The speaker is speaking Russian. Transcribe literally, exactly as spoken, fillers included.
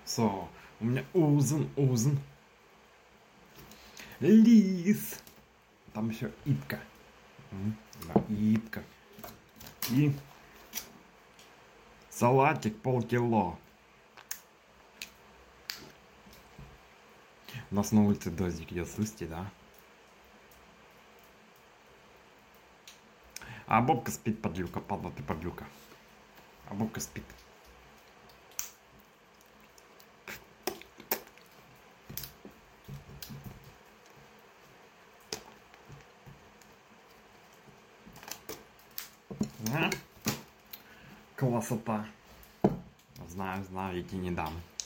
Все, у меня ужин, ужин. Лис. Там еще ипка. М, Да, ипка. И салатик полкило. У нас на улице дождик идет, слышите, да? А Бобка спит, подлюка, падла ты, подлюка. А Бобка спит. А? Красота. Знаю, знаю, я тебе не дам.